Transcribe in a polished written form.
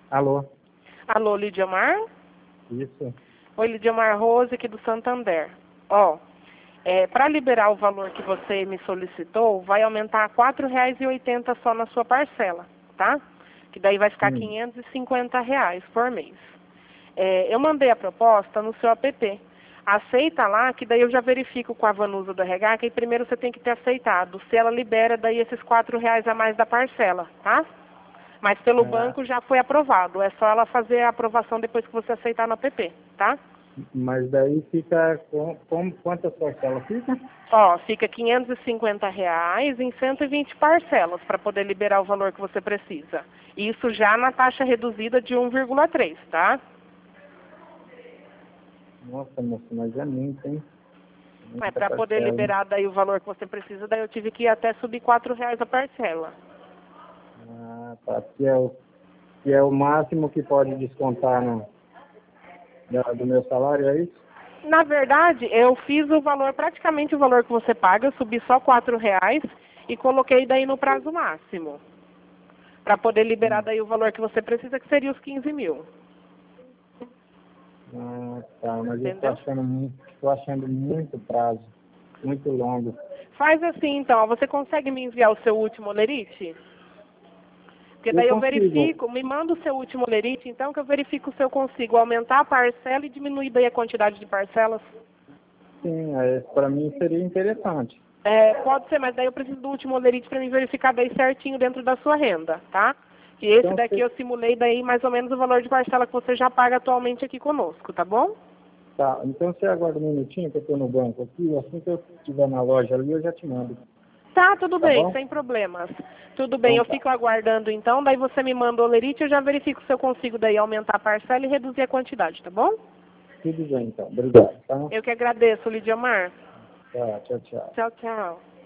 Alô? Alô, Lidiamar? Isso. Oi, Lidiamar, Rose aqui do Santander. Ó, para liberar o valor que você me solicitou, vai aumentar a R$ 4,80 só na sua parcela, tá? Que daí vai ficar R$ 550 por mês. Eu mandei a proposta no seu app. Aceita lá, que daí eu já verifico com a Vanusa do RH, que aí primeiro você tem que ter aceitado. Se ela libera daí esses R$ 4 a mais da parcela, tá? Mas pelo banco já foi aprovado. É só ela fazer a aprovação depois que você aceitar no app, tá? Mas daí fica quantas parcelas fica? Ó, fica R$ 550 em 120 parcelas para poder liberar o valor que você precisa. Isso já na taxa reduzida de 1,3, tá? Nossa, moça, mas é muito, hein? Mas Muita para poder parcela, hein? liberar daí o valor que você precisa, daí eu tive que ir até subir R$ 4 a parcela. Ah, tá. Que é o máximo que pode descontar do meu salário, é isso? Na verdade, eu fiz o valor, praticamente o valor que você paga, subi só R$ 4 e coloquei daí no prazo máximo. Para poder liberar daí o valor que você precisa, que seria os 15 mil. Ah, tá. Mas Entendeu? tô achando muito prazo, muito longo. Faz assim então, ó, você consegue me enviar o seu último olerite? Porque Eu daí eu consigo. verifico, me manda o seu último olerite, então que eu verifico se eu consigo aumentar a parcela e diminuir daí a quantidade de parcelas. Sim, para mim seria interessante. Pode ser, mas daí eu preciso do último olerite para me verificar daí certinho dentro da sua renda, tá? E esse Então, daqui eu simulei daí mais ou menos o valor de parcela que você já paga atualmente aqui conosco, tá bom? tá. Então você aguarda um minutinho que eu estou no banco aqui. Assim que eu estiver na loja ali, eu já te mando. Tá, tudo Tá bem, bom? sem problemas. Tudo bem, Então eu tá. fico aguardando então, daí você me manda o olerite, eu já verifico se eu consigo daí aumentar a parcela e reduzir a quantidade, tá bom? Tudo bem, então. Obrigado, tá? Eu que agradeço, Lidiamar. Tá, tchau, tchau. Tchau, tchau.